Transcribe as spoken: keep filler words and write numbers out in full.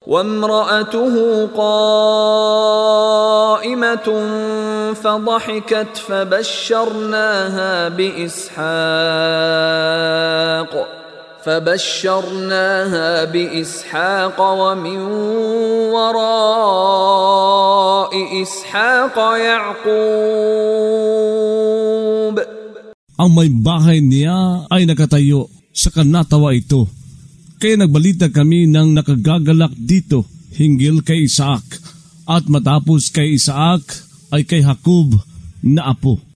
وامرأته قائمة فضحكت فبشرناها بإسحاق فبشرناها بإسحاق ومن وراء إسحاق يعقوب. Ang may bahay niya ay nakatayo sa kanatawa ito. Kaya nagbalita kami ng nakagagalak dito hinggil kay Isaac, at matapos kay Isaac ay kay Jacob na apo.